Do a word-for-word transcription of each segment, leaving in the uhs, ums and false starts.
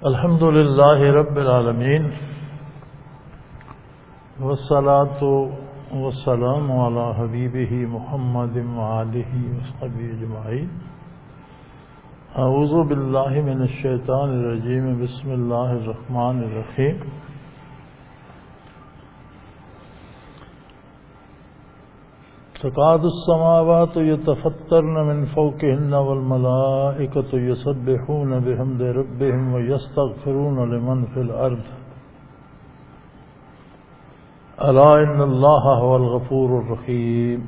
الحمد للہ رب العالمین والصلاة والسلام علی حبیبہ محمد وآلہ وصحبہ اجمعین۔ اعوذ باللہ من الشیطان الرجیم، بسم اللہ الرحمن الرحیم۔ تکاد السماوات یتفطرن من فوقہن والملائکۃ یسبحون بحمد ربہم ویستغفرون لمن فی الارض الا ان اللہ هو الغفور الرحیم۔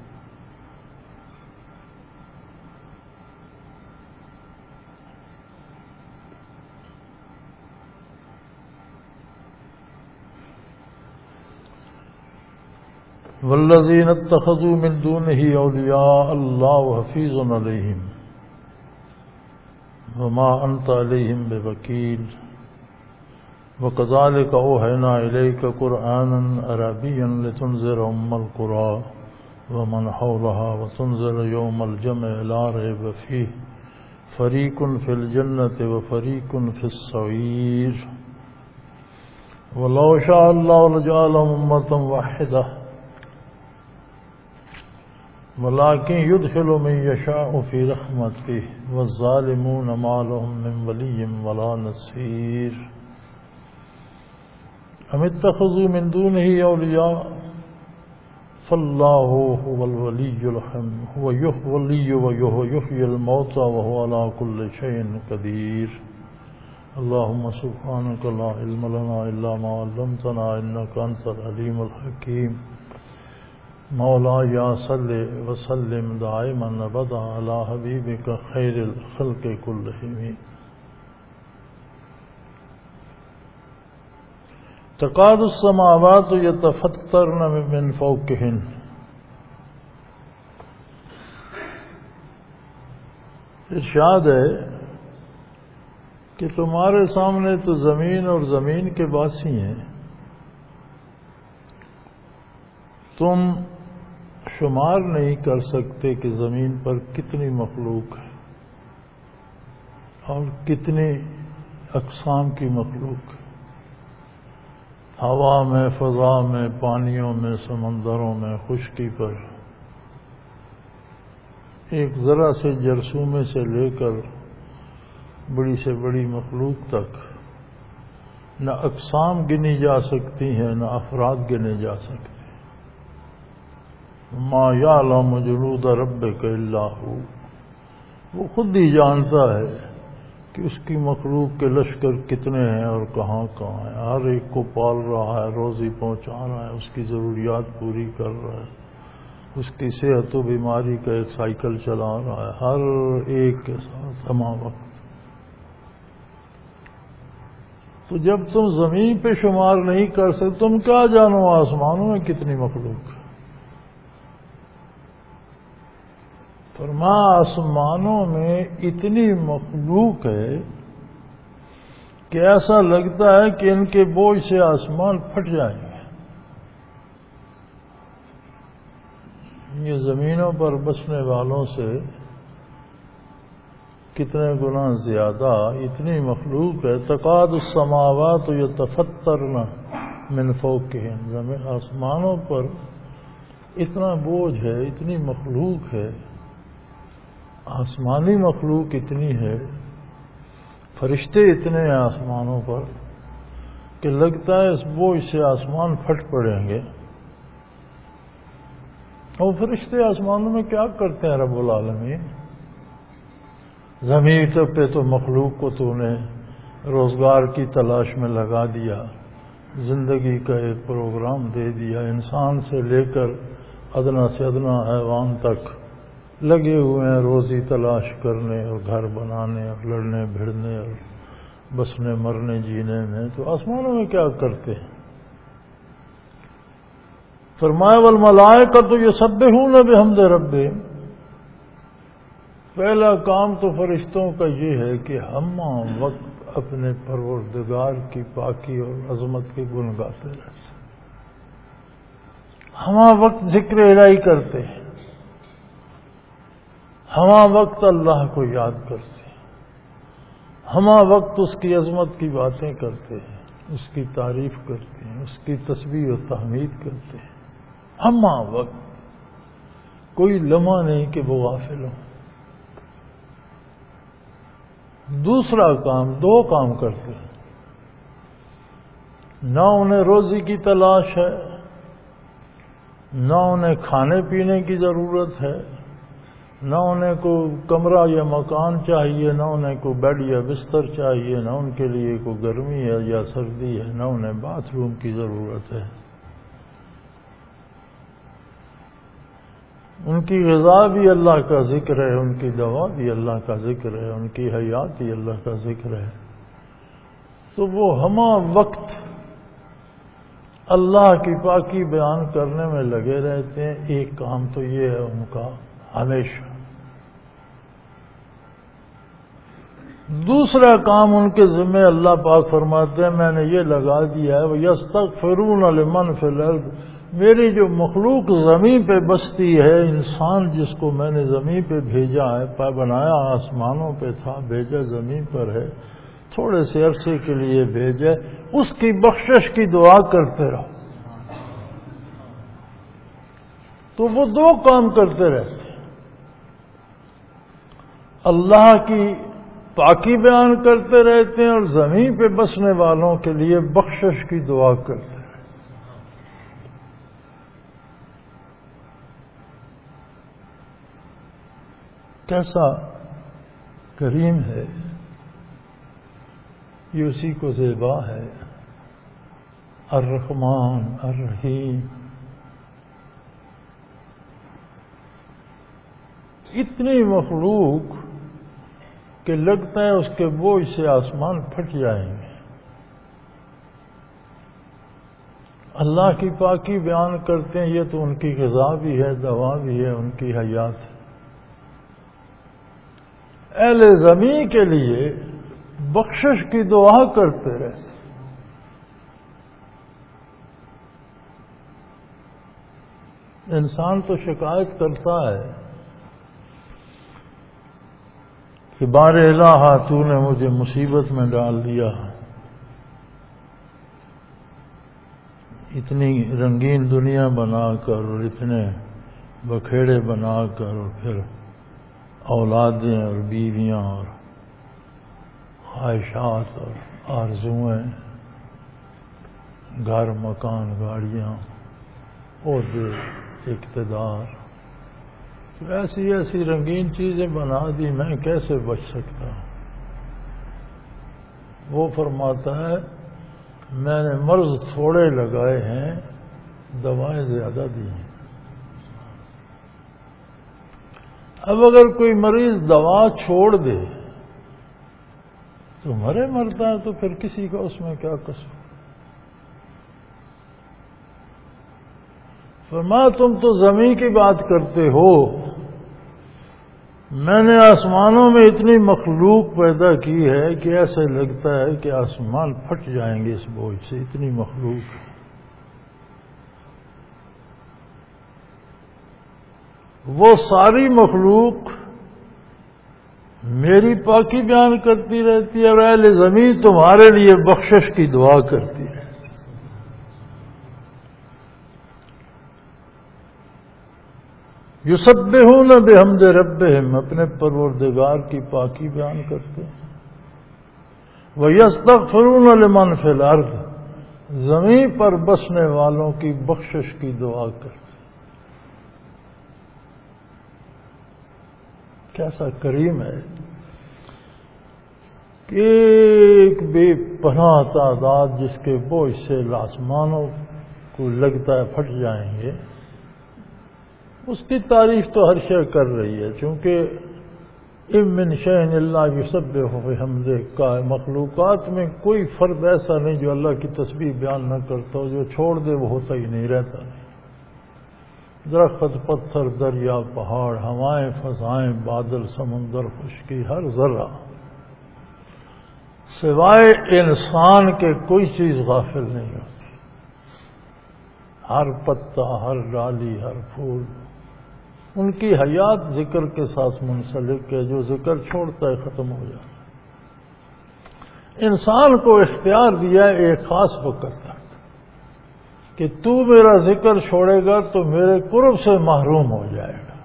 والذین اتخذوا من دونه اولیاء اللہ حفیظ علیہم وما انت علیہم بوکیل وکذالک اوحینا الیک قرآنا عربیا لتنذر ام القری ومن حولها وتنذر یوم الجمع لا ریب فیہ فریق فی الجنۃ وفریق فی السعیر ولو شاء اللہ لجعلهم امۃ واحدہ ولكن يدخل من يشاء في رحمته والظالمون ما لهم من ولي ولا نصير أم اتخذوا من دونه أولياء فالله هو الولي الحميد هو الولي وهو يحيي الموتى وهو على كل شيء قدير اللهم سبحانك لا علم لنا إلا ما علمتنا إنك أنت العليم الحكيم مولا یا صلی وسلم دائما ابدا علی حبیبک خیر الخلق کلہم۔ تکاد السماوات یتفطرن من فوقہن، ارشاد ہے کہ تمہارے سامنے تو زمین اور زمین کے باسی ہیں، تم شمار نہیں کر سکتے کہ زمین پر کتنی مخلوق ہے اور کتنی اقسام کی مخلوق ہے، ہوا میں، فضا میں، پانیوں میں، سمندروں میں، خشکی پر، ایک ذرا سے جرثومے سے لے کر بڑی سے بڑی مخلوق تک نہ اقسام گنی جا سکتی ہیں نہ افراد گنے جا سکتے۔ ما یعلم جنود ربک الا ھو، وہ خود ہی جانتا ہے کہ اس کی مخلوق کے لشکر کتنے ہیں اور کہاں کہاں ہیں، ہر ایک کو پال رہا ہے، روزی پہنچا رہا ہے، اس کی ضروریات پوری کر رہا ہے، اس کی صحت و بیماری کا ایک سائیکل چلا رہا ہے، ہر ایک کے ساتھ ہمہ وقت۔ تو جب تم زمین پہ شمار نہیں کر سکتے، تم کیا جانو آسمانوں میں کتنی مخلوق ہے۔ فرما آسمانوں میں اتنی مخلوق ہے کہ ایسا لگتا ہے کہ ان کے بوجھ سے آسمان پھٹ جائیں گے۔ یہ زمینوں پر بسنے والوں سے کتنے گنا زیادہ اتنی مخلوق ہے۔ تکاد السماوات یتفطرن من فوقہن، زمین آسمانوں پر اتنا بوجھ ہے، اتنی مخلوق ہے، آسمانی مخلوق اتنی ہے، فرشتے اتنے ہیں آسمانوں پر کہ لگتا ہے اس بوجھ سے آسمان پھٹ پڑیں گے۔ اور فرشتے آسمانوں میں کیا کرتے ہیں رب العالمین؟ زمین پہ تو مخلوق کو تو نے روزگار کی تلاش میں لگا دیا، زندگی کا ایک پروگرام دے دیا، انسان سے لے کر ادنا سے ادنا حیوان تک لگے ہوئے ہیں روزی تلاش کرنے اور گھر بنانے اور لڑنے بھیڑنے اور بسنے مرنے جینے میں۔ تو آسمانوں میں کیا کرتے ہیں؟ فرمایا والملائکۃ یسبحون بحمد ربہم، پہلا کام تو فرشتوں کا یہ ہے کہ ہم وقت اپنے پروردگار کی پاکی اور عظمت کے گن گاتے رہتے، ہم وقت ذکر الہی کرتے ہیں، ہما وقت اللہ کو یاد کرتے ہیں، ہمہ وقت اس کی عظمت کی باتیں کرتے ہیں، اس کی تعریف کرتے ہیں، اس کی تسبیح و تحمید کرتے ہیں، ہمہ وقت کوئی لمحہ نہیں کہ وہ غافل ہوں۔ دوسرا کام، دو کام کرتے ہیں، نہ انہیں روزی کی تلاش ہے، نہ انہیں کھانے پینے کی ضرورت ہے، نہ انہیں کوئی کمرہ یا مکان چاہیے، نہ انہیں کوئی بیڈ یا بستر چاہیے، نہ ان کے لیے کوئی گرمی ہے یا سردی ہے، نہ انہیں باتھ روم کی ضرورت ہے۔ ان کی غذا بھی اللہ کا ذکر ہے، ان کی دوا بھی اللہ کا ذکر ہے، ان کی حیات بھی اللہ کا ذکر ہے۔ تو وہ ہمہ وقت اللہ کی پاکی بیان کرنے میں لگے رہتے ہیں۔ ایک کام تو یہ ہے ان کا ہمیشہ۔ دوسرا کام ان کے ذمہ اللہ پاک فرماتے ہیں میں نے یہ لگا دیا ہے وَيَسْتَغْفِرُونَ لِمَنْ فِي الْأَرْضِ، میری جو مخلوق زمین پہ بستی ہے، انسان جس کو میں نے زمین پہ بھیجا ہے، پا بنایا آسمانوں پہ تھا، بھیجا زمین پر ہے، تھوڑے سے عرصے کے لیے بھیجا، اس کی بخشش کی دعا کرتے رہو۔ تو وہ دو کام کرتے رہتے ہیں، اللہ کی پاکی بیان کرتے رہتے ہیں اور زمین پہ بسنے والوں کے لیے بخشش کی دعا کرتے ہیں۔ کیسا کریم ہے، یہ اسی کو زیبا ہے، الرحمن الرحیم۔ اتنی مخلوق کہ لگتا ہے اس کے بوجھ سے آسمان پھٹ جائیں گے۔ اللہ کی پاکی بیان کرتے ہیں، یہ تو ان کی غذا بھی ہے، دوا بھی ہے، ان کی حیات ہے۔ اہل زمین کے لیے بخشش کی دعا کرتے رہتے۔ انسان تو شکایت کرتا ہے کہ بار الہ تو نے مجھے مصیبت میں ڈال دیا، اتنی رنگین دنیا بنا کر اور اتنے بکھیڑے بنا کر، اور پھر اولادیں اور بیویاں اور خواہشات اور آرزوئیں، گھر مکان گاڑیاں، عہدے اقتدار، ایسی ایسی رنگین چیزیں بنا دی، میں کیسے بچ سکتا ہوں؟ وہ فرماتا ہے میں نے مرض تھوڑے لگائے ہیں، دوائیں زیادہ دی ہیں۔ اب اگر کوئی مریض دوا چھوڑ دے تو مرے مرتا ہے، تو پھر کسی کا اس میں کیا قصور؟ فرمایا تم تو زمین کی بات کرتے ہو، میں نے آسمانوں میں اتنی مخلوق پیدا کی ہے کہ ایسے لگتا ہے کہ آسمان پھٹ جائیں گے اس بوجھ سے، اتنی مخلوق ہے۔ وہ ساری مخلوق میری پاکی بیان کرتی رہتی ہے اور اہل زمین تمہارے لیے بخشش کی دعا کرتی ہے۔ یسبحون بحمد ربہم، اپنے پروردگار کی پاکی بیان کرتے ہیں۔ وَيَسْتَغْفِرُونَ لِمَنْ فِي الْأَرْضِ، زمین پر بسنے والوں کی بخشش کی دعا کرتے ہیں۔ کیسا کریم ہے کہ ایک بے پناہ تعداد جس کے بوجھ سے آسمانوں کو لگتا ہے پھٹ جائیں گے، اس کی تعریف تو ہر شے کر رہی ہے، چونکہ اِن مِّن شَيْءٍ إِلَّا يُسَبِّحُ بِحَمْدِهِ کا مخلوقات میں کوئی فرد ایسا نہیں جو اللہ کی تسبیح بیان نہ کرتا ہو، جو چھوڑ دے وہ ہوتا ہی نہیں، رہتا نہیں۔ درخت، پتھر، دریا، پہاڑ، ہوائیں، فضائیں، بادل، سمندر، خشکی، ہر ذرہ سوائے انسان کے کوئی چیز غافل نہیں ہوتی۔ ہر پتا، ہر ڈالی، ہر پھول ان کی حیات ذکر کے ساتھ منسلک ہے، جو ذکر چھوڑتا ہے ختم ہو جاتا ہے۔ انسان کو اختیار دیا ہے ایک خاص وقت تک کہ تو میرا ذکر چھوڑے گا تو میرے قرب سے محروم ہو جائے گا.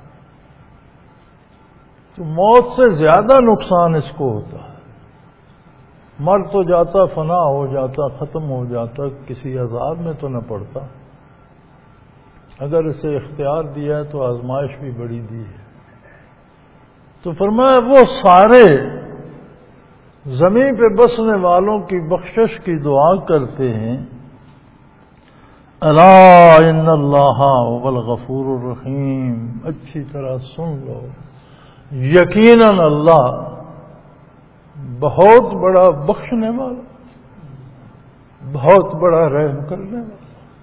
تو موت سے زیادہ نقصان اس کو ہوتا ہے. مر تو جاتا، فنا ہو جاتا، ختم ہو جاتا، کسی عذاب میں تو نہ پڑتا. اگر اسے اختیار دیا ہے تو آزمائش بھی بڑی دی ہے. تو فرمایا وہ سارے زمین پہ بسنے والوں کی بخشش کی دعا کرتے ہیں. الا ان اللہ هو الغفور الرحیم. اچھی طرح سن لو، یقیناً اللہ بہت بڑا بخشنے والا، بہت بڑا رحم کرنے والا.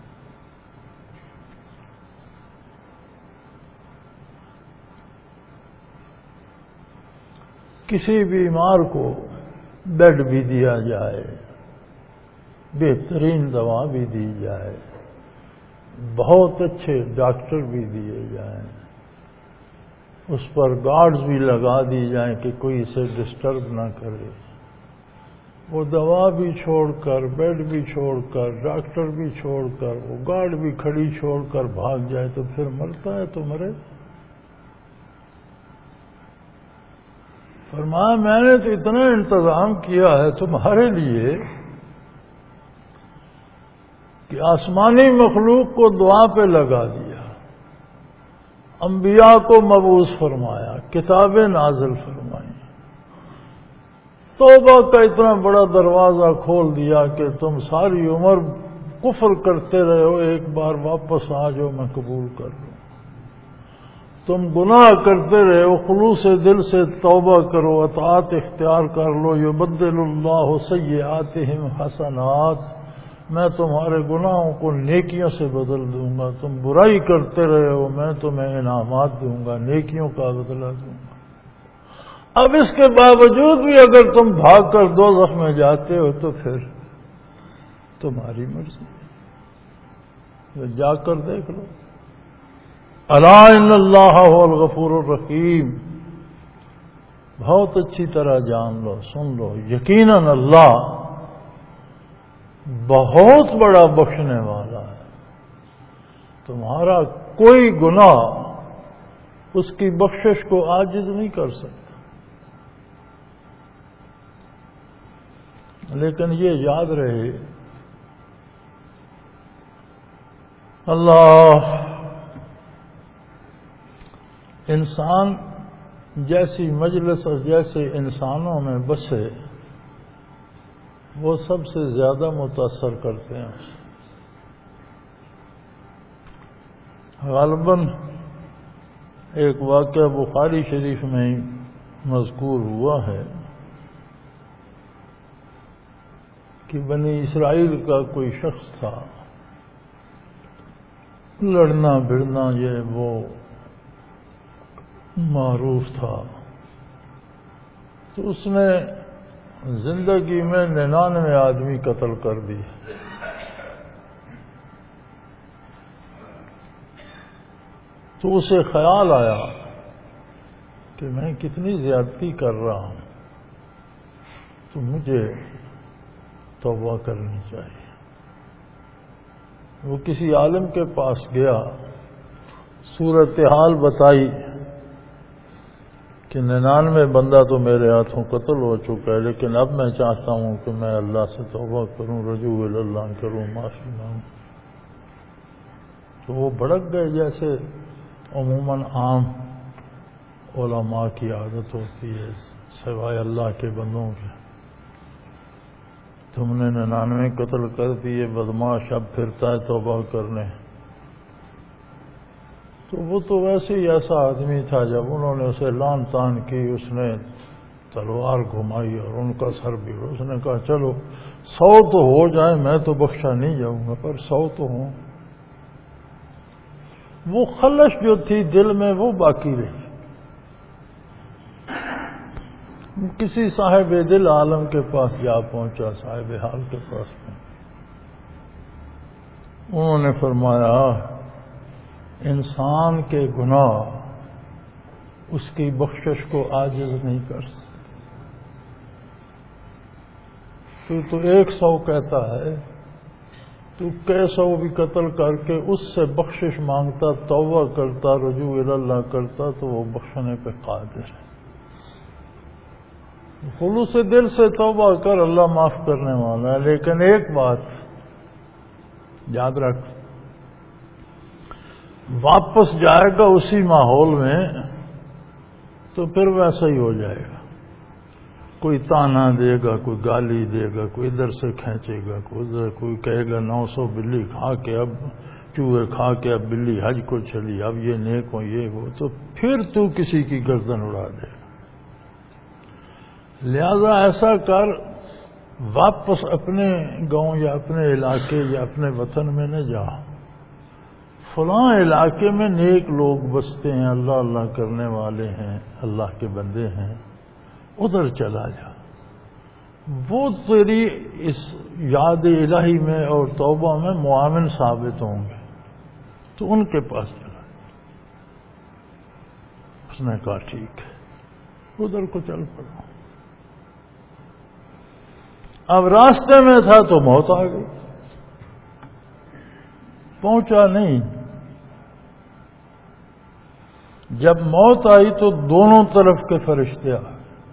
کسی بیمار کو بیڈ بھی دیا جائے، بہترین دوا بھی دی جائے، بہت اچھے ڈاکٹر بھی دیے جائیں، اس پر گارڈز بھی لگا دی جائیں کہ کوئی اسے ڈسٹرب نہ کرے، وہ دوا بھی چھوڑ کر، بیڈ بھی چھوڑ کر، ڈاکٹر بھی چھوڑ کر، وہ گارڈ بھی کھڑی چھوڑ کر بھاگ جائے تو پھر مرتا ہے تو مرے. فرمایا میں نے تو اتنا انتظام کیا ہے تمہارے لیے کہ آسمانی مخلوق کو دعا پہ لگا دیا، انبیاء کو مبعوث فرمایا، کتابیں نازل فرمائیں، توبہ کا اتنا بڑا دروازہ کھول دیا کہ تم ساری عمر کفر کرتے رہے ہو، ایک بار واپس آ جاؤ میں قبول کر لوں. تم گناہ کرتے رہے ہو، خلوص دل سے توبہ کرو، اطاعت اختیار کر لو. یبدل اللہ سیئاتہم حسنات. میں تمہارے گناہوں کو نیکیوں سے بدل دوں گا. تم برائی کرتے رہے ہو، میں تمہیں انعامات دوں گا، نیکیوں کا بدلہ دوں گا. اب اس کے باوجود بھی اگر تم بھاگ کر دوزخ میں جاتے ہو تو پھر تمہاری مرضی، جا کر دیکھ لو. الا ان اللہ هو الغفور الرحیم. بہت اچھی طرح جان لو، سن لو، یقیناً اللہ بہت بڑا بخشنے والا ہے. تمہارا کوئی گناہ اس کی بخشش کو عاجز نہیں کر سکتا. لیکن یہ یاد رہے اللہ انسان جیسی مجلس اور جیسے انسانوں میں بسے وہ سب سے زیادہ متاثر کرتے ہیں. غالباً ایک واقعہ بخاری شریف میں مذکور ہوا ہے کہ بنی اسرائیل کا کوئی شخص تھا، لڑنا بھڑنا یہ وہ معروف تھا. تو اس نے زندگی میں ننانوے آدمی قتل کر دی. تو اسے خیال آیا کہ میں کتنی زیادتی کر رہا ہوں، تو مجھے توبہ کرنی چاہیے. وہ کسی عالم کے پاس گیا، صورتحال بتائی کہ ننانوے بندہ تو میرے ہاتھوں قتل ہو چکا ہے، لیکن اب میں چاہتا ہوں کہ میں اللہ سے توبہ کروں، رجوع اللہ کروں، معافی مانگوں. تو وہ بھڑک گئے جیسے عموماً عام علماء کی عادت ہوتی ہے سوائے اللہ کے بندوں کے. تم نے ننانوے قتل کر دیے، بدماش اب پھرتا ہے توبہ کرنے. تو وہ تو ویسے ہی ایسا آدمی تھا، جب انہوں نے اسے لان تان کی اس نے تلوار گھمائی اور ان کا سر بھی. اس نے کہا چلو سو تو ہو جائیں، میں تو بخشا نہیں جاؤں گا پر سو تو ہوں. وہ خلش جو تھی دل میں وہ باقی رہی. کسی صاحب دل عالم کے پاس جا پہنچا، صاحب حال کے پاس پہنچا. انہوں نے فرمایا انسان کے گناہ اس کی بخشش کو عاجز نہیں کر سکتے. تو تو ایک سو کہتا ہے، تو کئی سو بھی قتل کر کے اس سے بخشش مانگتا، توبہ کرتا، رجوع اللہ کرتا، تو وہ بخشنے پہ قادر ہے۔ خلوص دل سے توبہ کر، اللہ معاف کرنے والا ہے۔ لیکن ایک بات یاد رکھ، واپس جائے گا اسی ماحول میں تو پھر ویسا ہی ہو جائے گا۔ کوئی تانا دے گا، کوئی گالی دے گا، کوئی ادھر سے کھینچے گا، کوئی ادھر، کوئی کہے گا نو سو بلی کھا کے اب چوہے کھا کے اب بلی حج کو چلی، اب یہ نیک ہو یہ وہ، تو پھر تو کسی کی گردن اڑا دے گا۔ لہذا ایسا کر، واپس اپنے گاؤں یا اپنے علاقے یا اپنے وطن میں نہ جا، فلاں علاقے میں نیک لوگ بستے ہیں، اللہ اللہ کرنے والے ہیں، اللہ کے بندے ہیں، ادھر چلا جا، وہ تیری اس یاد الہی میں اور توبہ میں معاون ثابت ہوں گے، تو ان کے پاس چلا جا۔ اس نے کہا ٹھیک ہے، ادھر کو چل پڑا۔ اب راستے میں تھا تو موت آ گئی، پہنچا نہیں۔ جب موت آئی تو دونوں طرف کے فرشتے آ گئے،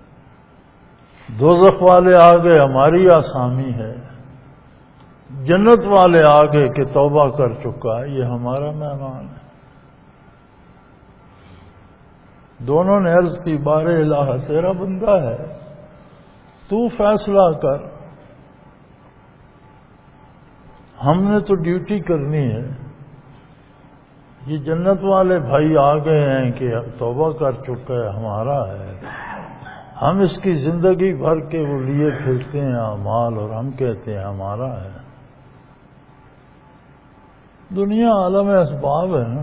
دوزخ والے آگے ہماری آسامی ہے، جنت والے آگے کہ توبہ کر چکا ہے، یہ ہمارا مہمان ہے۔ دونوں نے عرض کی، بار الہ تیرا بندہ ہے، تو فیصلہ کر، ہم نے تو ڈیوٹی کرنی ہے۔ یہ جنت والے بھائی آ گئے ہیں کہ توبہ کر چکا ہے، ہمارا ہے، ہم اس کی زندگی بھر کے وہ لیے پھرتے ہیں اعمال، اور ہم کہتے ہیں ہمارا ہے۔ دنیا عالم اسباب ہے نا۔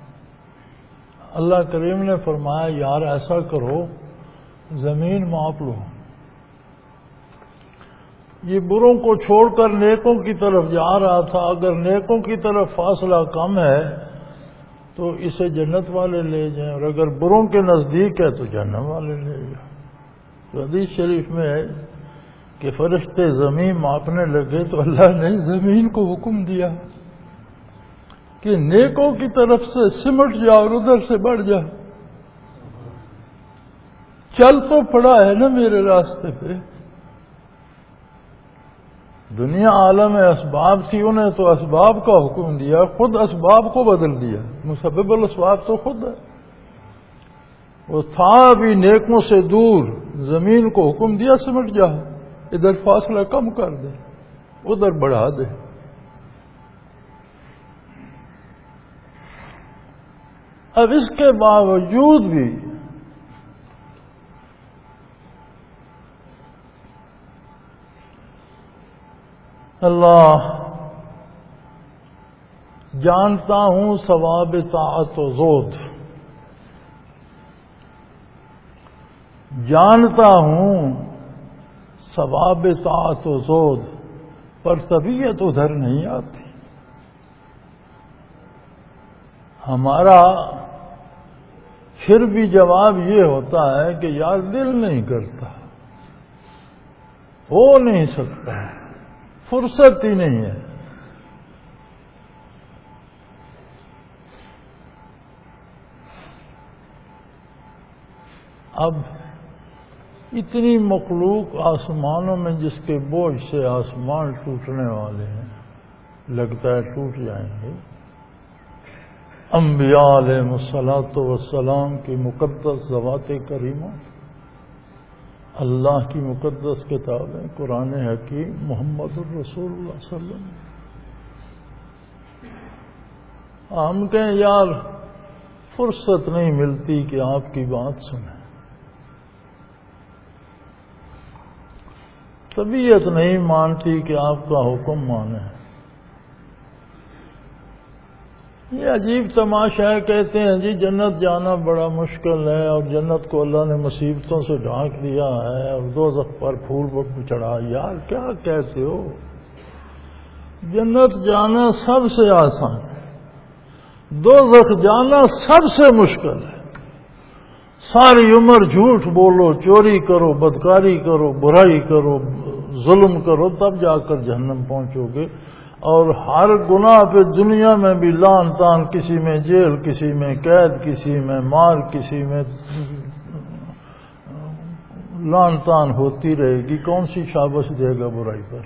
اللہ کریم نے فرمایا یار ایسا کرو، زمین ماپ لو، یہ بروں کو چھوڑ کر نیکوں کی طرف جا رہا تھا، اگر نیکوں کی طرف فاصلہ کم ہے تو اسے جنت والے لے جائیں، اور اگر بروں کے نزدیک ہے تو جہنم والے لے جائیں۔ تو حدیث شریف میں ہے کہ فرشتے زمین ماپنے لگے تو اللہ نے زمین کو حکم دیا کہ نیکوں کی طرف سے سمٹ جا اور ادھر سے بڑھ جا۔ چل تو پڑا ہے نا میرے راستے پہ۔ دنیا عالم اسباب تھی، انہیں تو اسباب کا حکم دیا، خود اسباب کو بدل دیا۔ مسبب الاسباب تو خود ہے، وہ تھا بھی نیکوں سے دور، زمین کو حکم دیا سمٹ جا، ادھر فاصلہ کم کر دے، ادھر بڑھا دے۔ اب اس کے باوجود بھی اللہ جانتا ہوں ثواب طاعت و زود، جانتا ہوں ثواب طاعت و زود، پر طبیعت ادھر نہیں آتی۔ ہمارا پھر بھی جواب یہ ہوتا ہے کہ یار دل نہیں کرتا، ہو نہیں سکتا، فرصت ہی نہیں ہے۔ اب اتنی مخلوق آسمانوں میں جس کے بوجھ سے آسمان ٹوٹنے والے ہیں، لگتا ہے ٹوٹ جائیں گے۔ انبیاء علیہ الصلوۃ والسلام کی مقدس ذوات کریمہ، اللہ کی مقدس کتابیں، قرآن حکیم، محمد الرسول اللہ صلی اللہ علیہ وسلم، ہم کہیں یار فرصت نہیں ملتی کہ آپ کی بات سنیں، طبیعت نہیں مانتی کہ آپ کا حکم مانیں۔ یہ عجیب تماشا ہے، کہتے ہیں جی جنت جانا بڑا مشکل ہے، اور جنت کو اللہ نے مصیبتوں سے ڈھانک دیا ہے، اور دوزخ پر پھول پر چڑھا۔ یار کیا کہتے ہو؟ جنت جانا سب سے آسان ہے، دوزخ جانا سب سے مشکل ہے۔ ساری عمر جھوٹ بولو، چوری کرو، بدکاری کرو، برائی کرو، ظلم کرو تب جا کر جہنم پہنچو گے. اور ہر گناہ پہ دنیا میں بھی لان تان، کسی میں جیل، کسی میں قید، کسی میں مار، کسی میں لان تان ہوتی رہے گی. کون سی شابش دے گا برائی پر؟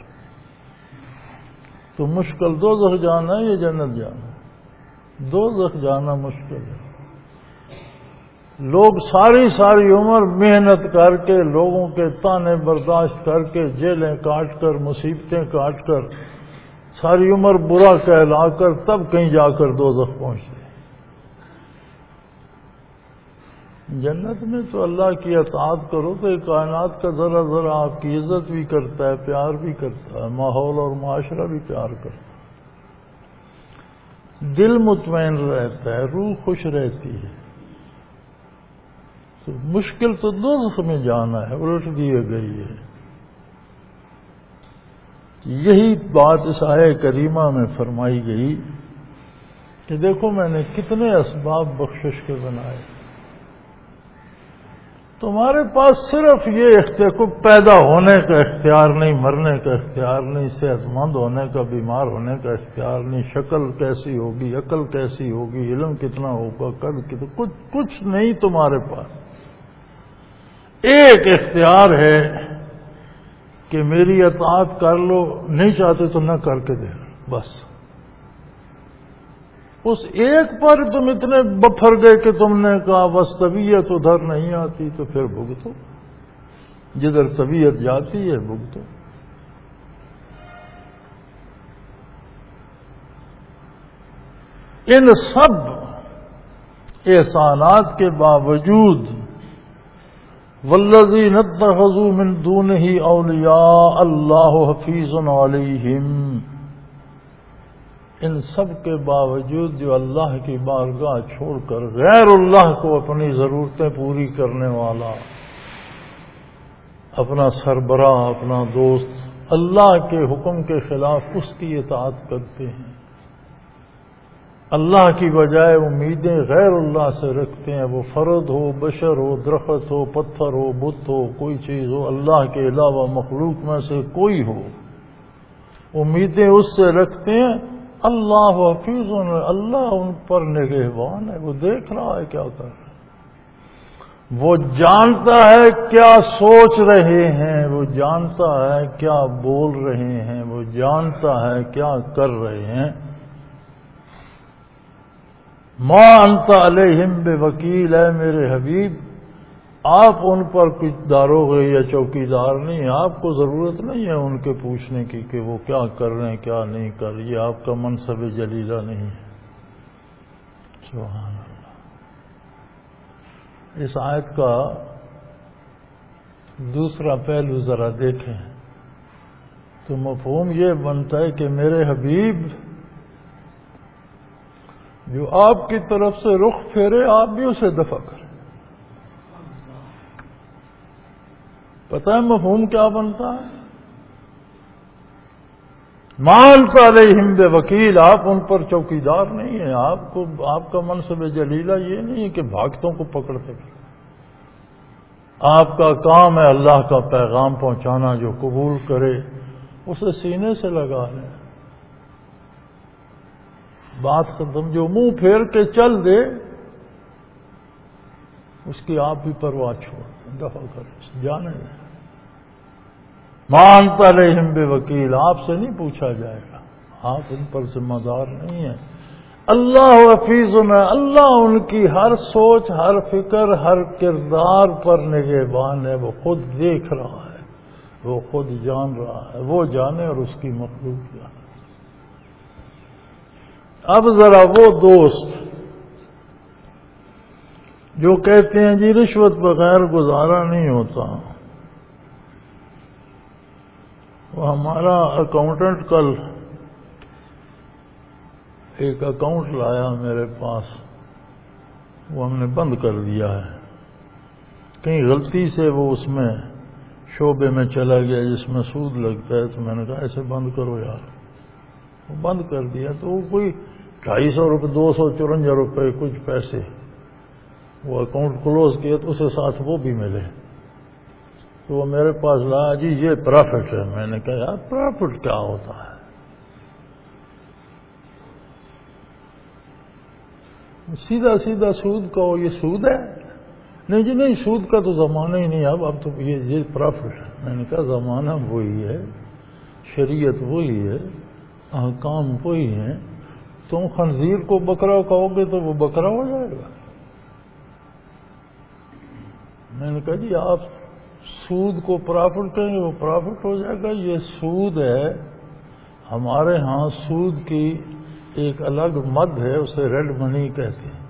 تو مشکل دوزخ جانا ہے یا جنت جانا؟ دوزخ جانا مشکل ہے. لوگ ساری ساری عمر محنت کر کے، لوگوں کے تانے برداشت کر کے، جیلیں کاٹ کر، مصیبتیں کاٹ کر، ساری عمر برا کہلا کر تب کہیں جا کر دوزخ پہنچتے. جنت میں تو اللہ کی اطاعت کرو تو کائنات کا ذرا ذرا آپ کی عزت بھی کرتا ہے، پیار بھی کرتا ہے، ماحول اور معاشرہ بھی پیار کرتا ہے، دل مطمئن رہتا ہے، روح خوش رہتی ہے. تو مشکل تو دوزخ میں جانا ہے، الٹ دیے گئی ہے. یہی بات اس آیہ کریمہ میں فرمائی گئی کہ دیکھو میں نے کتنے اسباب بخشش کے بنائے. تمہارے پاس صرف یہ اختیار، پیدا ہونے کا اختیار نہیں، مرنے کا اختیار نہیں، صحت مند ہونے کا، بیمار ہونے کا اختیار نہیں، شکل کیسی ہوگی، عقل کیسی ہوگی، علم کتنا ہوگا، قد کتنا، کچھ کچھ نہیں تمہارے پاس. ایک اختیار ہے کہ میری اطاعت کر لو، نہیں چاہتے تو نہ کر کے دے بس. اس ایک پر تم اتنے بپھر گئے کہ تم نے کہا بس طبیعت ادھر نہیں آتی تو پھر بھگتو، جدھر طبیعت جاتی ہے بھگتو. ان سب احسانات کے باوجود والذین اتخذوا من دونہ اولیاء اللہ حفیظ علیہم، ان سب کے باوجود جو اللہ کی بارگاہ چھوڑ کر غیر اللہ کو اپنی ضرورتیں پوری کرنے والا، اپنا سربراہ، اپنا دوست، اللہ کے حکم کے خلاف اس کی اطاعت کرتے ہیں، اللہ کی بجائے امیدیں غیر اللہ سے رکھتے ہیں، وہ فرد ہو، بشر ہو، درخت ہو، پتھر ہو، بت ہو، کوئی چیز ہو، اللہ کے علاوہ مخلوق میں سے کوئی ہو، امیدیں اس سے رکھتے ہیں. اللہ حفیظ، اللہ ان پر نگہبان ہے، وہ دیکھ رہا ہے کیا کر رہا ہے، وہ جانتا ہے کیا سوچ رہے ہیں، وہ جانتا ہے کیا بول رہے ہیں، وہ جانتا ہے کیا کر رہے ہیں. ما انت علیہم بوکیل، ہے میرے حبیب آپ ان پر کچھ داروغے یا چوکیدار نہیں، آپ کو ضرورت نہیں ہے ان کے پوچھنے کی کہ وہ کیا کر رہے ہیں کیا نہیں کر رہے، یہ آپ کا منصب جلیلہ نہیں ہے. سبحان اللہ. اس آیت کا دوسرا پہلو ذرا دیکھیں تو مفہوم یہ بنتا ہے کہ میرے حبیب جو آپ کی طرف سے رخ پھیرے آپ بھی اسے دفع کریں. پتہ ہے مفہوم کیا بنتا ہے؟ ما انت علیہم بوکیل، آپ ان پر چوکیدار نہیں ہیں، آپ کو آپ کا منصب جلیلہ یہ نہیں ہے کہ بھاگتوں کو پکڑتے پھر. آپ کا کام ہے اللہ کا پیغام پہنچانا، جو قبول کرے اسے سینے سے لگا لیں. بات ختم. جو منہ پھیر کے چل دے اس کی آپ بھی پرواہ چھوڑ دفع کریں، جانے دیں. ما انت علیہم بوکیل، آپ سے نہیں پوچھا جائے گا، آپ ان پر ذمہ دار نہیں ہیں. اللہ حفیظ، اللہ ان کی ہر سوچ، ہر فکر، ہر کردار پر نگہبان ہے، وہ خود دیکھ رہا ہے، وہ خود جان رہا ہے، وہ جانے اور اس کی مخلوق جانے. اب ذرا وہ دوست جو کہتے ہیں جی رشوت بغیر گزارا نہیں ہوتا، وہ ہمارا اکاؤنٹنٹ کل ایک اکاؤنٹ لایا میرے پاس، وہ ہم نے بند کر دیا ہے، کہیں غلطی سے وہ اس میں شعبے میں چلا گیا جس میں سود لگتا ہے، تو میں نے کہا ایسے بند کرو یار، وہ بند کر دیا. تو وہ کوئی ڈھائی سو روپے دو سو چورنجا روپے کچھ پیسے وہ اکاؤنٹ کلوز کیا تو اسے ساتھ وہ بھی ملے. تو وہ میرے پاس لایا، جی یہ پرافٹ ہے۔ میں نے کہا یار پرافٹ کیا ہوتا ہے؟ سیدھا سیدھا سود کہو یہ سود ہے؟ نہیں جی نہیں، سود کا تو زمانہ ہی نہیں، اب اب تو یہ یہ پرافٹ ہے۔ میں نے کہا زمانہ وہی ہے، شریعت وہی ہے، احکام وہی ہیں، تم خنزیر کو بکرا کہو گے تو وہ بکرا ہو جائے گا۔ میں نے کہا جی آپ سود کو پرافٹ کہیں گے وہ پرافٹ ہو جائے گا، یہ سود ہے۔ ہمارے ہاں سود کی ایک الگ مد ہے، اسے ریڈ منی کہتے ہیں۔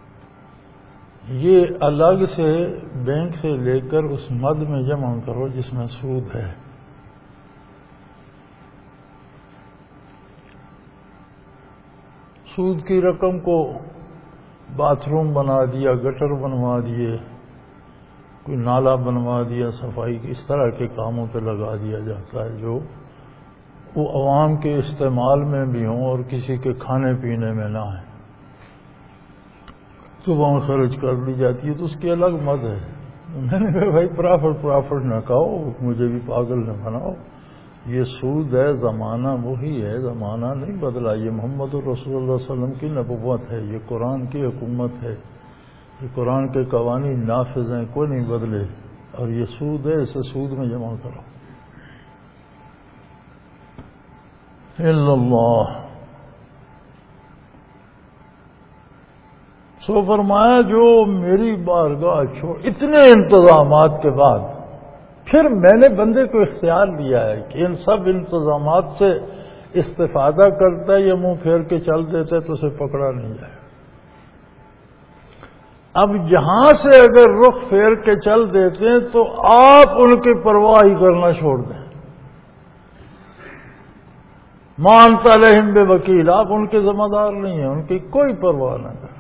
یہ الگ سے بینک سے لے کر اس مد میں جمع کرو جس میں سود ہے۔ سود کی رقم کو باتھ روم بنا دیا، گٹر بنوا دیے، کوئی نالا بنوا دیا، صفائی کی اس طرح کے کاموں پہ لگا دیا جاتا ہے جو وہ عوام کے استعمال میں بھی ہوں اور کسی کے کھانے پینے میں نہ ہے، تو وہاں خرچ کر دی جاتی ہے، تو اس کی الگ مد ہے۔ میں نے کہا بھائی پرافٹ پرافٹ نہ کہو، مجھے بھی پاگل نہ بناؤ، یہ سود ہے، زمانہ وہی ہے، زمانہ نہیں بدلا، یہ محمد رسول اللہ صلی اللہ علیہ وسلم کی نبوت ہے، یہ قرآن کی حکومت ہے، یہ قرآن کے قوانین نافذ ہیں، کوئی نہیں بدلے، اور یہ سود ہے، اسے سود میں جمع کرو۔ الا اللہ، سو فرمایا جو میری بارگاہ چھوڑ، اتنے انتظامات کے بعد پھر میں نے بندے کو اختیار دیا ہے کہ ان سب انتظامات سے استفادہ کرتا ہے یا منہ پھیر کے چل دیتا ہے تو اسے پکڑا نہیں جائے۔ اب جہاں سے اگر رخ پھیر کے چل دیتے ہیں تو آپ ان کی پرواہ ہی کرنا چھوڑ دیں۔ مانتا علیہم بے وکیل، آپ ان کے ذمہ دار نہیں ہیں، ان کی کوئی پرواہ نہ کریں۔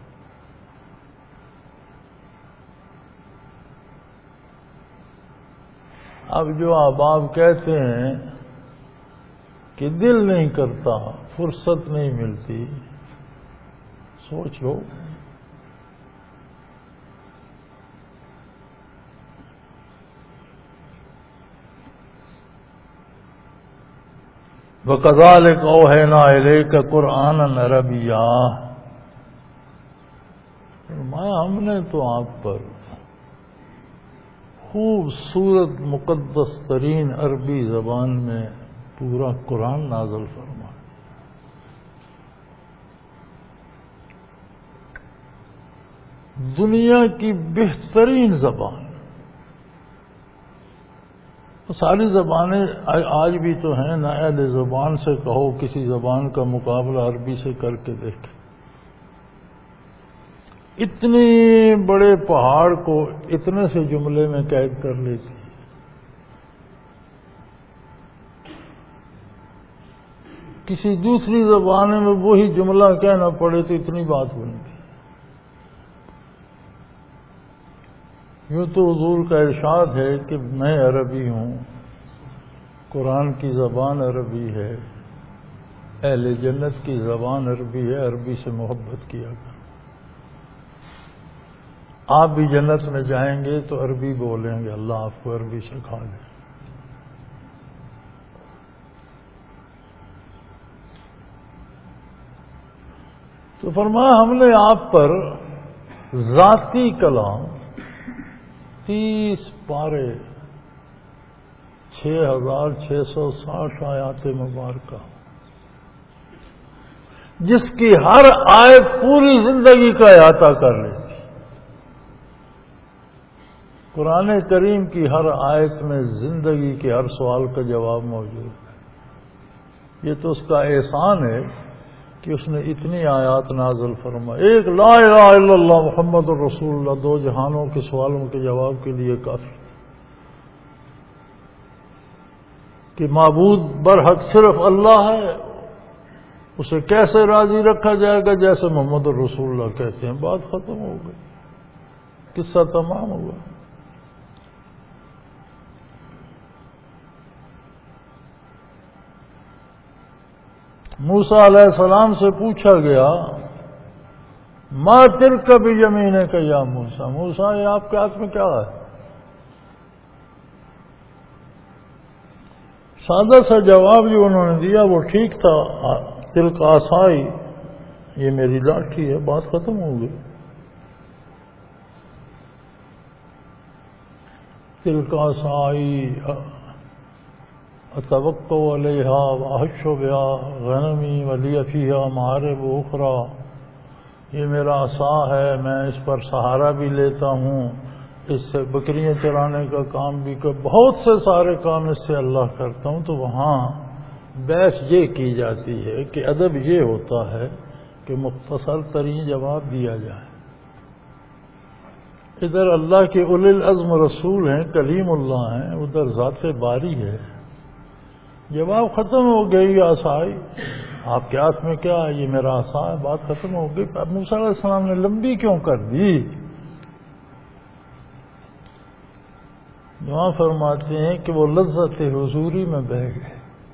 اب جو احباب کہتے ہیں کہ دل نہیں کرتا، فرصت نہیں ملتی، سوچو وَكَذَلِكَ أَوْحَيْنَا إِلَيْكَ قُرْآنًا عَرَبِيًّا، فرمایا ہم نے تو آپ پر خوبصورت مقدس ترین عربی زبان میں پورا قرآن نازل فرمایا۔ دنیا کی بہترین زبان، ساری زبانیں آج بھی تو ہیں، نہ اہل زبان سے کہو کسی زبان کا مقابلہ عربی سے کر کے دیکھ۔ اتنے بڑے پہاڑ کو اتنے سے جملے میں قید کر لیتی ہے۔ کسی دوسری زبان میں وہی جملہ کہنا پڑے تو اتنی بات بنتی۔ یوں تو حضور کا ارشاد ہے کہ میں عربی ہوں، قرآن کی زبان عربی ہے، اہل جنت کی زبان عربی ہے، عربی سے محبت کیا کرو۔ آپ بھی جنت میں جائیں گے تو عربی بولیں گے، اللہ آپ کو عربی سکھا دے۔ تو فرمایا ہم نے آپ پر ذاتی کلام تیس پارے چھ ہزار چھ سو ساٹھ آیات مبارکہ، جس کی ہر آیت پوری زندگی کا احاطہ کر لیتی۔ قرآن کریم کی ہر آیت میں زندگی کے ہر سوال کا جواب موجود ہے۔ یہ تو اس کا احسان ہے کہ اس نے اتنی آیات نازل فرمائی۔ ایک لا الہ الا اللہ محمد الرسول اللہ دو جہانوں کے سوالوں کے جواب کے لیے کافی تھا کہ معبود برحق صرف اللہ ہے، اسے کیسے راضی رکھا جائے گا؟ جیسے محمد الرسول اللہ کہتے ہیں، بات ختم ہو گئی، قصہ تمام ہوا۔ موسیٰ علیہ السلام سے پوچھا گیا ما تلک بیمینک یا موسیٰ، موسیٰ یہ آپ کے ہاتھ میں کیا ہے؟ سادہ سا جواب جو انہوں نے دیا وہ ٹھیک تھا، تلک عصائی، یہ میری لاٹھی ہے، بات ختم ہو گئی. تلک عصائی اتوکل علیہا واحش بہا غنمی ولی فیہا معارب اخری، یہ میرا عصا ہے، میں اس پر سہارا بھی لیتا ہوں، اس سے بکریاں چرانے کا کام بھی کر، بہت سے سارے کام اس سے اللہ کرتا ہوں. تو وہاں بحث یہ کی جاتی ہے کہ ادب یہ ہوتا ہے کہ مختصر ترین جواب دیا جائے. ادھر اللہ کے اولی العزم رسول ہیں، کلیم اللہ ہیں، ادھر ذات باری ہے. جواب ختم ہو گئی. عصائی، آپ کے ہاتھ میں کیا ہے؟ یہ میرا عصا ہے، بات ختم ہو گئی. اب موسیٰ علیہ السلام نے لمبی کیوں کر دی؟ وہاں فرماتے ہیں کہ وہ لذت حضوری میں بہہ گئے.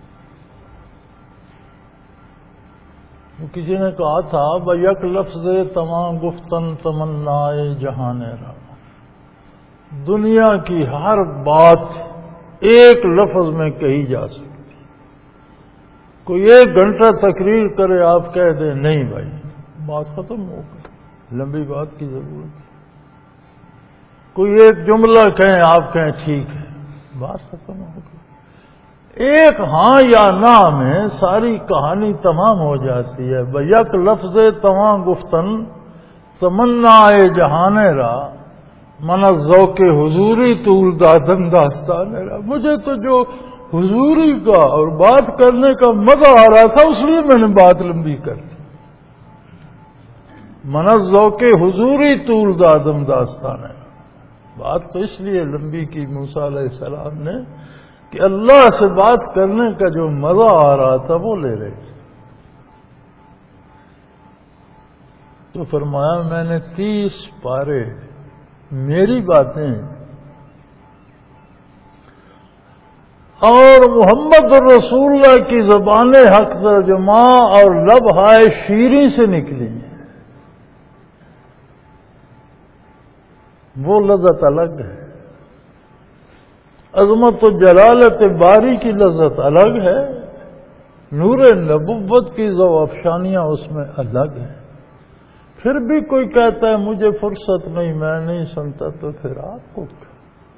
کسی نے کہا تھا بیک لفظ تمام گفتن تمنائے جہان را، دنیا کی ہر بات ایک لفظ میں کہی جا سکتی. کوئی ایک گھنٹہ تقریر کرے، آپ کہہ دیں نہیں بھائی بات ختم ہو گئی، لمبی بات کی ضرورت ہے. کوئی ایک جملہ کہیں، آپ کہیں ٹھیک ہے، بات ختم ہو گئی. ایک ہاں یا نہ میں ساری کہانی تمام ہو جاتی ہے. بیک لفظ تمام گفتن تمنا جہان را، من ذوق حضوری طول دادن داستان را. مجھے تو جو حضوری کا اور بات کرنے کا مزہ آ رہا تھا اس لیے میں نے بات لمبی کر دی. من ذوق حضوری طول دادم داستان را، بات تو اس لیے لمبی کی موسیٰ علیہ السلام نے کہ اللہ سے بات کرنے کا جو مزہ آ رہا تھا وہ لے رہے تھے. تو فرمایا میں نے تیس پارے میری باتیں اور محمد رسول اللہ کی زبان حق ترجمہ اور لب ہائے شیریں سے نکلی، وہ لذت الگ ہے. عظمت و جلالت باری کی لذت الگ ہے، نور نبوت کی ذو افشانیاں اس میں الگ ہیں. پھر بھی کوئی کہتا ہے مجھے فرصت نہیں، میں نہیں سنتا، تو پھر آپ کو کیا؟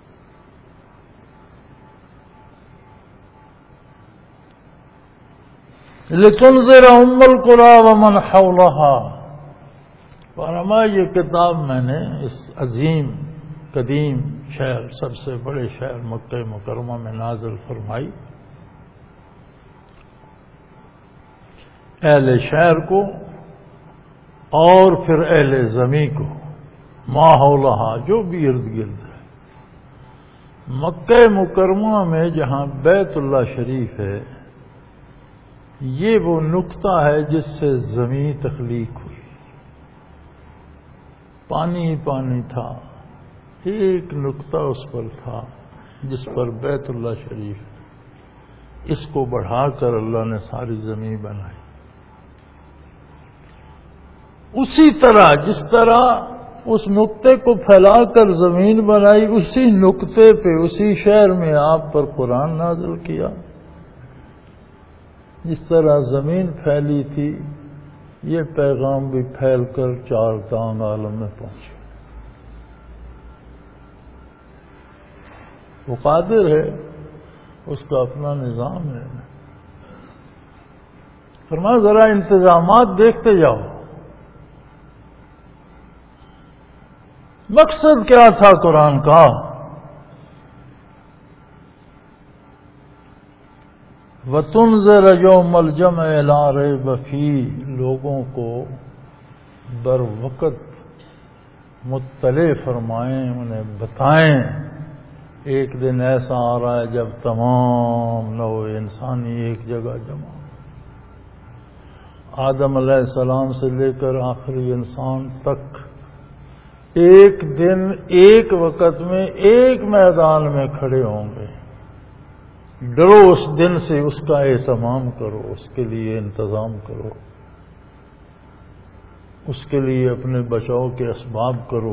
لتنذر ام القری ومن حولها. فرما یہ کتاب میں نے اس عظیم قدیم شہر، سب سے بڑے شہر مکہ مکرمہ میں نازل فرمائی. اہل شہر کو اور پھر اہل زمین کو، ما حولہا جو بھی ارد گرد ہے. مکہ مکرمہ میں جہاں بیت اللہ شریف ہے، یہ وہ نقطہ ہے جس سے زمین تخلیق ہوئی. پانی پانی تھا، ایک نقطہ اس پر تھا جس پر بیت اللہ شریف، اس کو بڑھا کر اللہ نے ساری زمین بنائی. اسی طرح جس طرح اس نقطے کو پھیلا کر زمین بنائی، اسی نقطے پہ اسی شہر میں آپ پر قرآن نازل کیا. جس طرح زمین پھیلی تھی، یہ پیغام بھی پھیل کر چار دانگ عالم میں پہنچے. وہ قادر ہے، اس کا اپنا نظام ہے. فرمایا ذرا انتظامات دیکھتے جاؤ. مقصد کیا تھا قرآن کا؟ وَتُنذِرَ يَوْمَ الْجَمْعِ لَا رَيْبَ فِيهِ، لوگوں کو بر وقت مطلع فرمائیں، انہیں بتائیں ایک دن ایسا آ رہا ہے جب تمام نوع انسانی ایک جگہ جمع، آدم علیہ السلام سے لے کر آخری انسان تک ایک دن ایک وقت میں ایک میدان میں کھڑے ہوں گے. ڈرو اس دن سے، اس کا اہتمام کرو، اس کے لیے انتظام کرو، اس کے لیے اپنے بچاؤ کے اسباب کرو.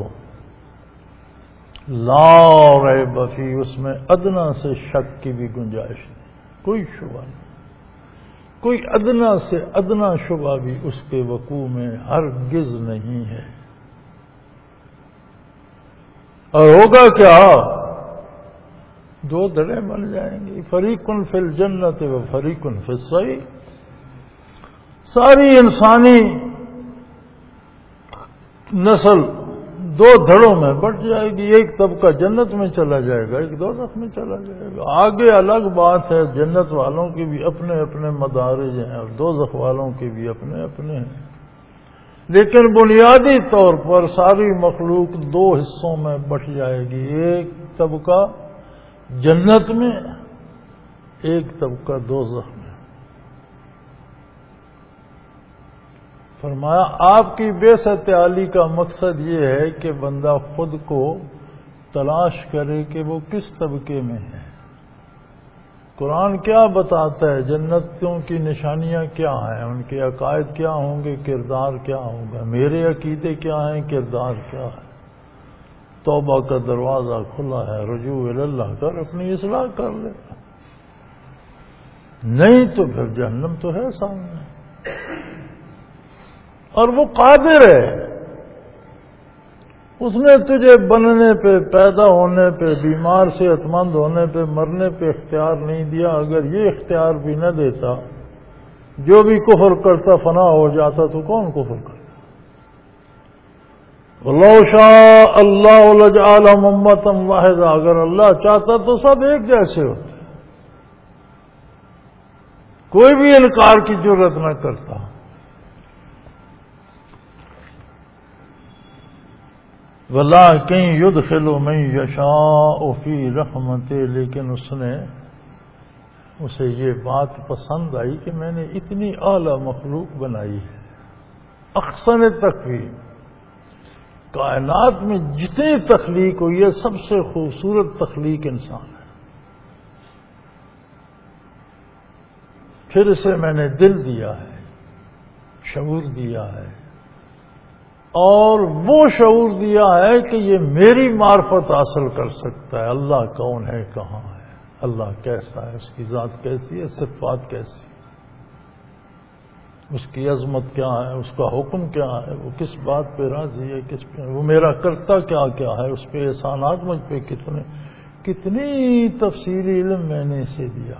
لا ریب فی، اس میں ادنا سے شک کی بھی گنجائش نہیں. کوئی شبہ نہیں، کوئی ادنا سے ادنا شبہ بھی اس کے وقوع میں ہرگز نہیں ہے۔ اور ہوگا کیا؟ دو دھڑے بن جائیں گے، فریقن فی الجنت و فریقن فی السعیر۔ ساری انسانی نسل دو دھڑوں میں بٹ جائے گی، ایک طبقہ جنت میں چلا جائے گا، ایک دوزخ میں چلا جائے گا۔ آگے الگ بات ہے، جنت والوں کے بھی اپنے اپنے مدارج ہیں اور دوزخ والوں کے بھی اپنے اپنے ہیں، لیکن بنیادی طور پر ساری مخلوق دو حصوں میں بٹ جائے گی، ایک طبقہ جنت میں، ایک طبقہ دوزخ میں۔ فرمایا آپ کی بعثت عالی کا مقصد یہ ہے کہ بندہ خود کو تلاش کرے کہ وہ کس طبقے میں ہے۔ قرآن کیا بتاتا ہے؟ جنتوں کی نشانیاں کیا ہیں، ان کے عقائد کیا ہوں گے، کردار کیا ہوگا۔ میرے عقیدے کیا ہیں، کردار کیا ہے۔ توبہ کا دروازہ کھلا ہے، رجوع اللہ کر اپنی اصلاح کر لے، نہیں تو پھر جہنم تو ہے سامنے، اور وہ قادر ہے، اس نے تجھے بننے پہ، پیدا ہونے پہ، بیمار صحت مند ہونے پہ، مرنے پہ اختیار نہیں دیا۔ اگر یہ اختیار بھی نہ دیتا، جو بھی کفر کرتا فنا ہو جاتا، تو کون کفر کرتا؟ وَلَوْ شَاءَ اللَّهُ لَجَعَلَهُمْ أُمَّةً وَاحِدَةً، اگر اللہ چاہتا تو سب ایک جیسے ہوتے، کوئی بھی انکار کی جرت نہ کرتا۔ وَلَٰكِن يُدْخِلُ مَن يَشَاءُ فِي رَحْمَتِهِ، لیکن اس نے اسے یہ بات پسند آئی کہ میں نے اتنی اعلی مخلوق بنائی ہے، احسن تقویم۔ کائنات میں جتنی تخلیق ہوئی ہے سب سے خوبصورت تخلیق انسان ہے۔ پھر اسے میں نے دل دیا ہے، شعور دیا ہے، اور وہ شعور دیا ہے کہ یہ میری معرفت حاصل کر سکتا ہے۔ اللہ کون ہے، کہاں ہے، اللہ کیسا ہے، اس کی ذات کیسی ہے، صفات کیسی، اس کی عظمت کیا ہے، اس کا حکم کیا ہے، وہ کس بات پہ راضی ہے، کس پہ، وہ میرا کرتا کیا کیا ہے، اس پہ احسانات مجھ پہ کتنے، کتنی تفصیلی علم میں نے اسے دیا۔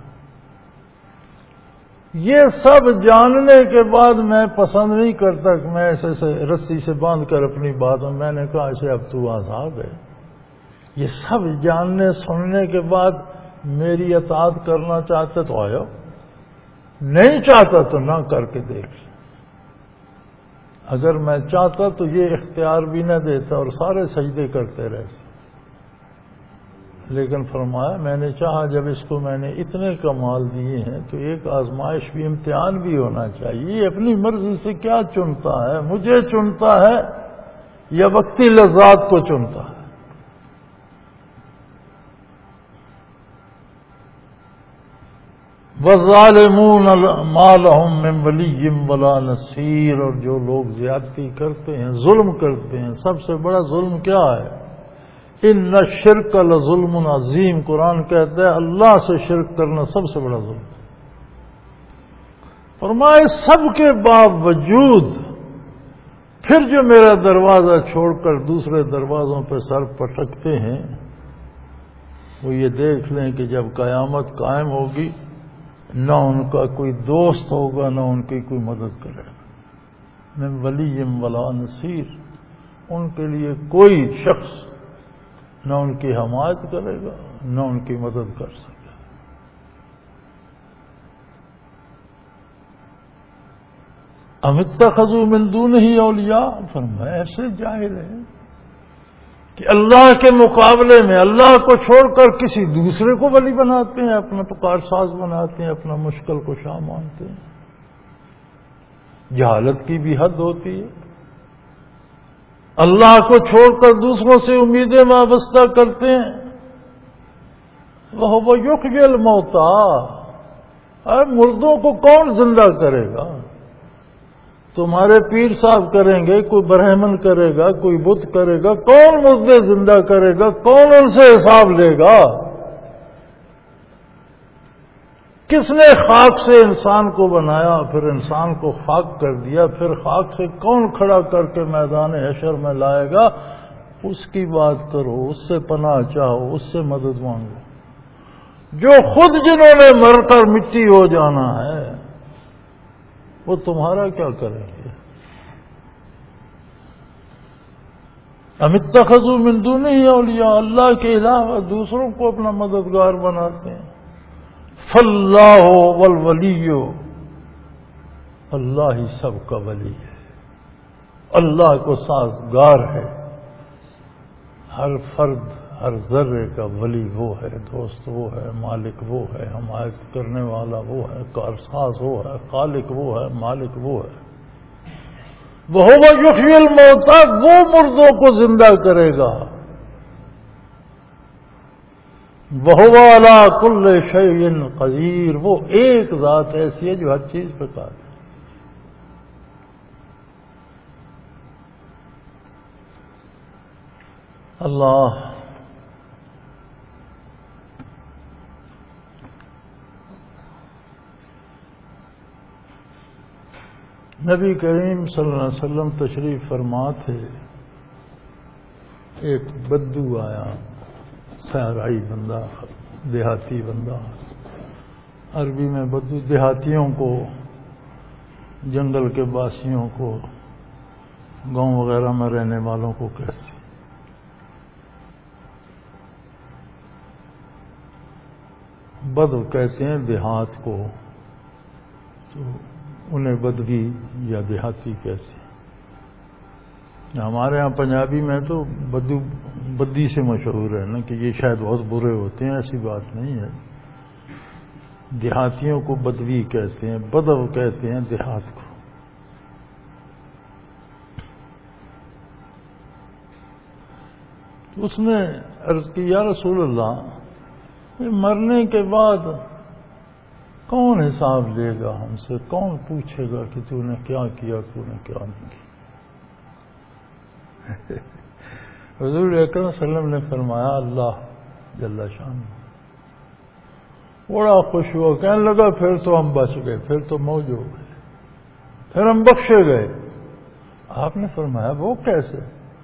یہ سب جاننے کے بعد میں پسند نہیں کرتا کہ میں ایسے سے رسی سے باندھ کر اپنی بات میں میں نے کہا اسے اب تو آزاد ہے۔ یہ سب جاننے سننے کے بعد میری اطاعت کرنا چاہتے تو آیا، نہیں چاہتا تو نہ کر کے دیکھ۔ اگر میں چاہتا تو یہ اختیار بھی نہ دیتا اور سارے سجدے کرتے رہتے، لیکن فرمایا میں نے چاہا جب اس کو میں نے اتنے کمال دیے ہیں تو ایک آزمائش بھی، امتحان بھی ہونا چاہیے۔ یہ اپنی مرضی سے کیا چنتا ہے، مجھے چنتا ہے یا وقتی لذات کو چنتا ہے؟ وَالظَّالِمُونَ مَا لَهُم مِّن وَلِيٍّ وَلَا نَصِيرٍ، اور جو لوگ زیادتی کرتے ہیں، ظلم کرتے ہیں، سب سے بڑا ظلم کیا ہے؟ ان الشرک لظلم عظیم، قرآن کہتا ہے اللہ سے شرک کرنا سب سے بڑا ظلم۔ فرمائے سب کے باوجود پھر جو میرا دروازہ چھوڑ کر دوسرے دروازوں پہ سر پٹکتے ہیں، وہ یہ دیکھ لیں کہ جب قیامت قائم ہوگی نہ ان کا کوئی دوست ہوگا، نہ ان کی کوئی مدد کرے گا۔ من ولی ولا نصیر، ان کے لیے کوئی شخص نہ ان کی حمایت کرے گا، نہ ان کی مدد کر سکے گا۔ ام اتخذوا من دونہ اولیاء، فرمایا ایسے جاہل ہیں کہ اللہ کے مقابلے میں اللہ کو چھوڑ کر کسی دوسرے کو ولی بناتے ہیں، اپنا پکار ساز بناتے ہیں، اپنا مشکل کشا مانتے ہیں۔ جہالت کی بھی حد ہوتی ہے۔ اللہ کو چھوڑ کر دوسروں سے امیدیں وابستہ کرتے ہیں۔ وہ یحیی الموتیٰ، ارے مردوں کو کون زندہ کرے گا؟ تمہارے پیر صاحب کریں گے، کوئی برہمن کرے گا، کوئی بت کرے گا، کون مردے زندہ کرے گا؟ کون ان سے حساب لے گا؟ کس نے خاک سے انسان کو بنایا، پھر انسان کو خاک کر دیا، پھر خاک سے کون کھڑا کر کے میدان حشر میں لائے گا، اس کی بات کرو، اس سے پناہ چاہو، اس سے مدد مانگو۔ جو خود جنہوں نے مر کر مٹی ہو جانا ہے وہ تمہارا کیا کریں گے؟ ام اتخذوا من دونہ اولیاء، اللہ کے علاوہ دوسروں کو اپنا مددگار بناتے ہیں۔ فاللہ والولی، اللہ ہی سب کا ولی ہے، اللہ کو سازگار ہے، ہر فرد ہر ذرے کا ولی وہ ہے، دوست وہ ہے، مالک وہ ہے، حمایت کرنے والا وہ ہے، کارساز وہ ہے، خالق وہ ہے، مالک وہ ہے۔ وَهُوَ يُحْيِي الْمَوْتَىٰ، وہ مردوں کو زندہ کرے گا۔ وَهُوَ عَلَىٰ كُلِّ شَيْءٍ قَدِيرٌ، وہ ایک ذات ایسی ہے جو ہر چیز پہ قادر ہے۔ اللہ نبی کریم صلی اللہ علیہ وسلم تشریف فرما تھے، ایک بدو آیا، صحرائی بندہ، دیہاتی بندہ، عربی میں بدو دیہاتیوں کو، جنگل کے باسیوں کو، گاؤں وغیرہ میں رہنے والوں کو کہتے ہیں۔ بدو کہتے ہیں دیہات کو، تو انہیں بدوی یا دیہاتی کہتے ہیں۔ ہمارے ہاں پنجابی میں تو بدو بدی سے مشہور ہے نا، کہ یہ شاید بہت برے ہوتے ہیں، ایسی بات نہیں ہے۔ دیہاتیوں کو بدوی کہتے ہیں، بدو کہتے ہیں دیہات کو۔ اس نے عرض کی یا رسول اللہ، مرنے کے بعد کون حساب لے گا ہم سے؟ کون پوچھے گا کہ تو نے کیا کیا، تو نے کیا نہیں کیا؟ حضور اکرم صلی اللہ علیہ وسلم نے فرمایا اللہ جل شان بڑا خوش ہوا، کہنے لگا پھر تو ہم بچ گئے، پھر تو موج ہو گئے، پھر ہم بخشے گئے۔ آپ نے فرمایا وہ کیسے؟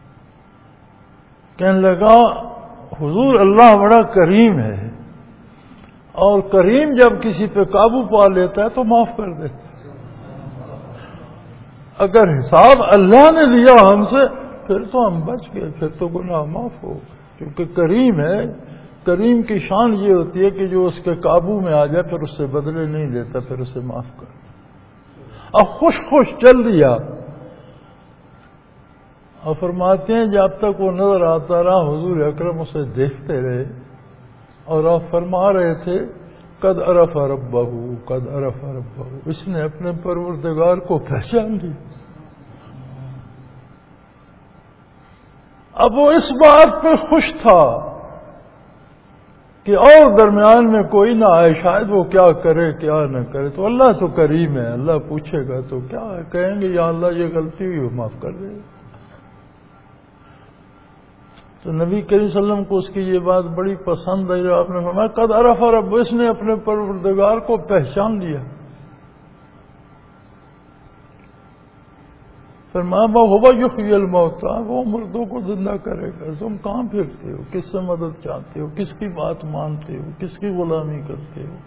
کہنے لگا حضور اللہ بڑا کریم ہے، اور کریم جب کسی پہ قابو پا لیتا ہے تو معاف کر دیتا ہے۔ اگر حساب اللہ نے لیا ہم سے پھر تو ہم بچ گئے، پھر تو گناہ معاف ہو گئے، کیونکہ کریم ہے۔ کریم کی شان یہ ہوتی ہے کہ جو اس کے قابو میں آ جائے پھر اس سے بدلے نہیں لیتا، پھر اسے معاف کر دے۔ اب خوش خوش چل دیا، اور فرماتے ہیں جب تک وہ نظر آتا رہا حضور اکرم اسے دیکھتے رہے، اور آپ فرما رہے تھے قد عرف ربہ، قد عرف ربہ، اس نے اپنے پروردگار کو پہچان لی۔ اب وہ اس بات پہ خوش تھا کہ اور درمیان میں کوئی نہ آئے، شاید وہ کیا کرے کیا نہ کرے، تو اللہ تو کریم ہے، اللہ پوچھے گا تو کیا ہے، کہیں گے یا اللہ یہ غلطی ہوئی، وہ معاف کر دے گا۔ تو نبی کریم صلی اللہ علیہ وسلم کو اس کی یہ بات بڑی پسند آئی، آپ نے فرمایا قد عرف رب، اس نے اپنے پروردگار کو پہچان لیا۔ فرمایا وَهُوَ يُحْيِي الْمَوْتَىٰ، وہ مردوں کو زندہ کرے گا۔ تم کہاں پھرتے ہو؟ کس سے مدد چاہتے ہو؟ کس کی بات مانتے ہو؟ کس کی غلامی کرتے ہو؟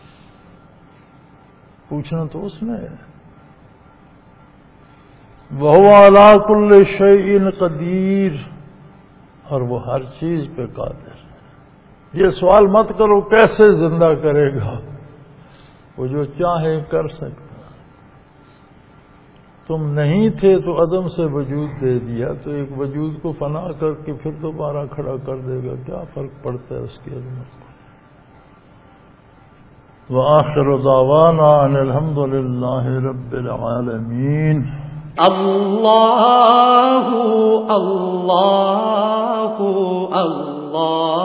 پوچھنا تو اس نے ہے۔ وَهُوَ عَلَىٰ كُلِّ شَيْءٍ قَدِيرٌ، اور وہ ہر چیز پہ قادر ہے۔ یہ سوال مت کرو کیسے زندہ کرے گا، وہ جو چاہے کر سکتا۔ تم نہیں تھے تو عدم سے وجود دے دیا، تو ایک وجود کو فنا کر کے پھر دوبارہ کھڑا کر دے گا، کیا فرق پڑتا ہے اس کی عظمت کو۔ وآخر دعوانا ان الحمد للہ رب العالمین۔ اللہ اللہ اللہ